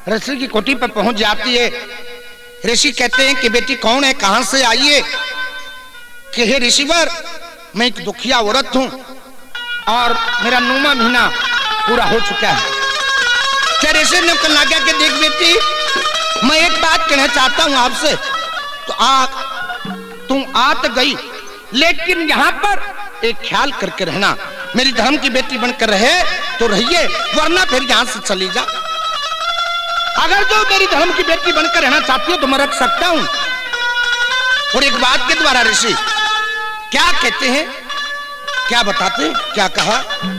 ऋषि की कोठी पर पहुंच जाती है। ऋषि कहते हैं कि बेटी कौन है, कहां से आई है? कि हे ऋषिवर, मैं एक दुखिया औरत हूं और मेरा 9वां महीना पूरा हो चुका है। क्या ऋषि ने कहना क्या कि देख बेटी, मैं एक बात कहना चाहता हूं आपसे। तो तुम आ तो गई, लेकिन यहां पर एक ख्याल करके रहना, मेरी धर्म की बेटी बनकर रहे तो रहिए, वरना फिर यहां से चली जा। अगर जो मेरी धर्म की बेटी बनकर रहना चाहती हो तो मैं रख सकता हूं। और एक बात के द्वारा ऋषि क्या कहते हैं, क्या बताते हैं, क्या कहा?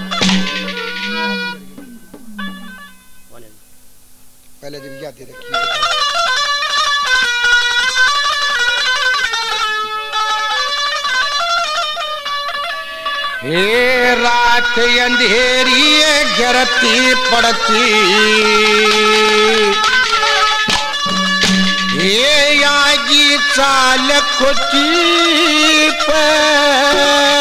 पहले जब याद दे रखिए। हे रात अंधेरी गिरती पड़ती, हे आगी चाल कोठी पर,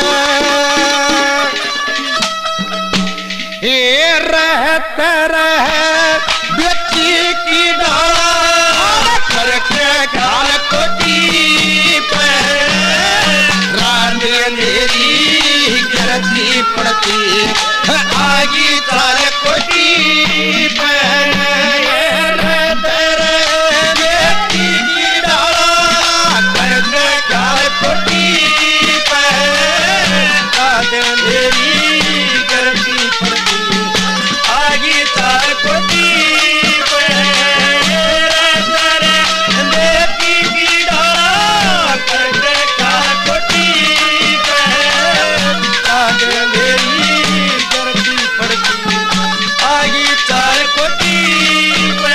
हे रहत रहे बेटी की डाल करके काल कोठी पर, रात अंधेरी गिरती पड़ती, आगी चाल कोठी पर, रहत रहे बेटी की डाल करके काल कोठी पर, रात अंधेरी गिरती पड़ती, आगी चाल कोठी पर, रहत रहे बेटी की डाल करके काल कोठी पर, रात अंधेरी गिरती पड़ती, आगी चाल कोठी पर।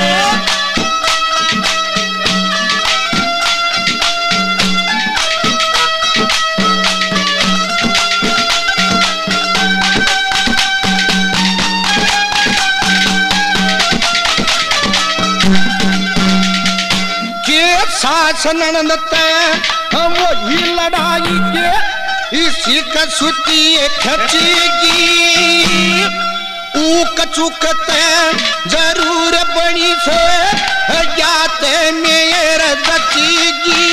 शासन वही लड़ाई के इसी कसूती खचेगी, ऊक चुकते जरूर बड़ी से जाते मेरे बचेगी,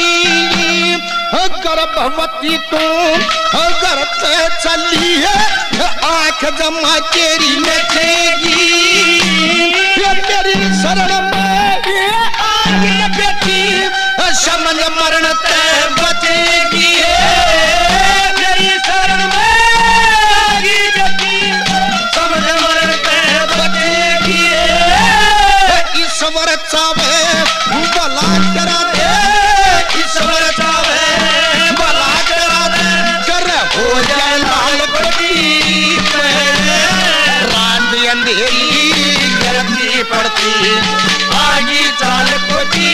गर्भवती तो गर्भ से चली है, आंख जमा तेरी नचेगी, मेरी शरण में बेटी समझ मरण ते बचेगी, मेरी शरण में बेटी समझ मरण ते बचेगी, ईश्वर चावे भला करा दे, ईश्वर चावे भला करा दे, कर हो जाए लाल पट्टी रात अंधेरी गिरती पड़ती, आगी चाल कोठी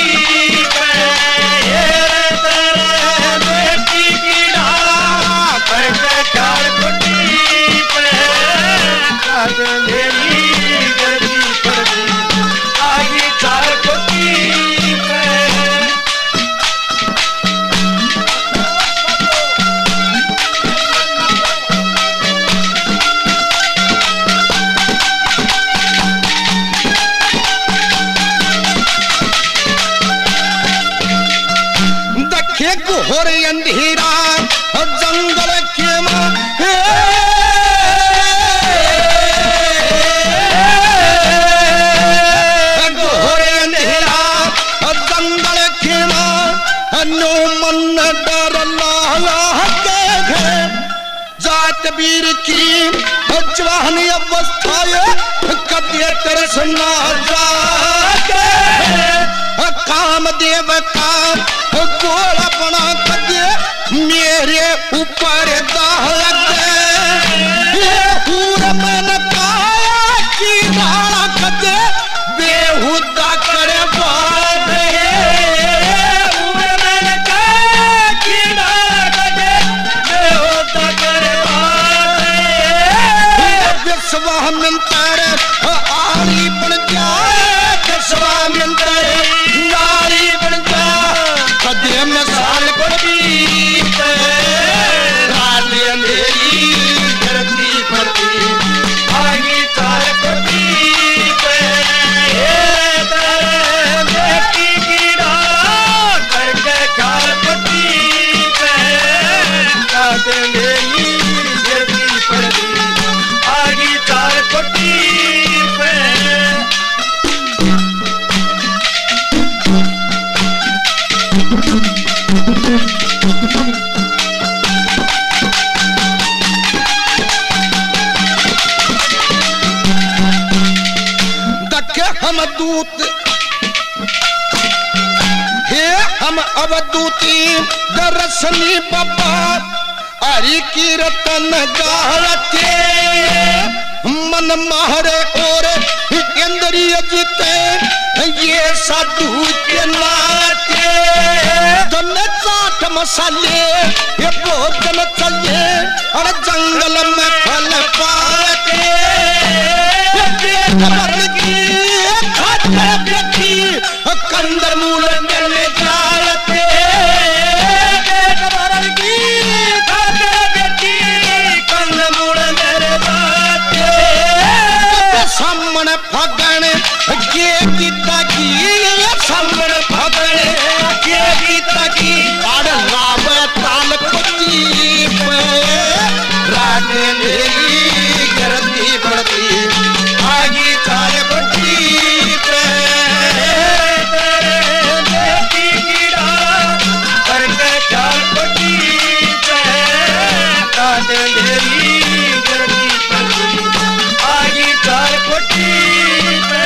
बेटी की डाल करके काल कोठी पर, रात अंधेरी गिरती पड़ती, आगी चाल कोठी पर। घोर अंधेरा जंगल के घोर अंधेरा जंगल के नो मन डर जात वीर की जवान अवस्था कदे तरसना जाके, कामदेव का गोला बना कदे मेरे ऊपर दाह लगे, मन काया की धारा कदे बेहुदा करे बाबे, मन काया की धारा कदे बेहुदा करे बाबे, विश्वामित्र आली बन जाए, विश्वामित्र नारी बन जा, कदे में साल कोठी रात अंधेरी हम दूत, हे हम अवधूती दरसनी बाबा हरि कीर्तन गाते मन मारे और इंद्रिय जीते ये साधु के नाते धन चाट मसाले ये भोजन चले और जंगल में फल पाते कंदर मूल मिलने जाते सामने भगन के गीता की सामने भगन के गीता की और लाभ ताल कुची राने मेरी गिरती पड़ती आगी चाय पट्टी पे बेटी कीड़ा करके चाय पट्टी पे राने मेरी गिरती पड़ती आगी चाय पट्टी पे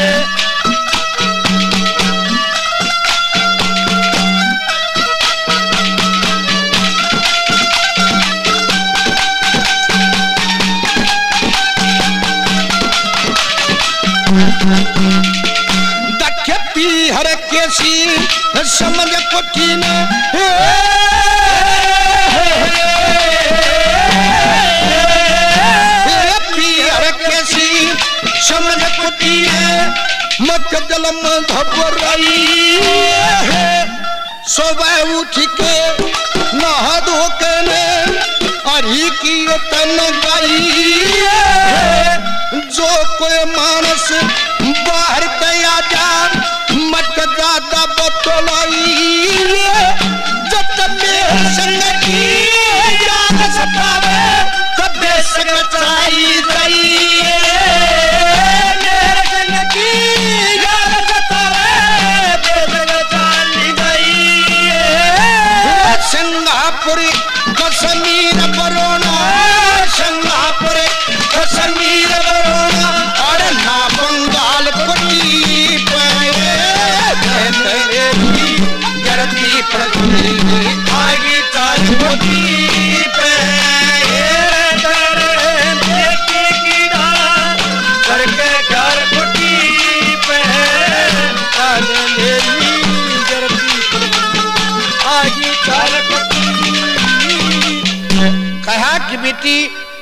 दखे पीहर केसी समझ कोठी ने पीहर केसी समझ कोठी ने मत जलम घबराई सुबह उठ के नहा धो के ने हरि कीर्तन गाई जो कोई मानस बाहर तया जा मत ज्यादा बतलाई जब में संगति याद सतावे तब संग चाई गई मेरे संगति याद सतावे संग चाली गई सिंगापुरी कश्मीर बरोना सिंगापुर कश्मीर बरोना और ना बंगाल कोटी पे गिरती पड़ती आगे चाल कोटी पे बेटी कीड़ा करके घर कोटी पे गिरती पड़ती आगे चाल कोटी। कहा कि बेटी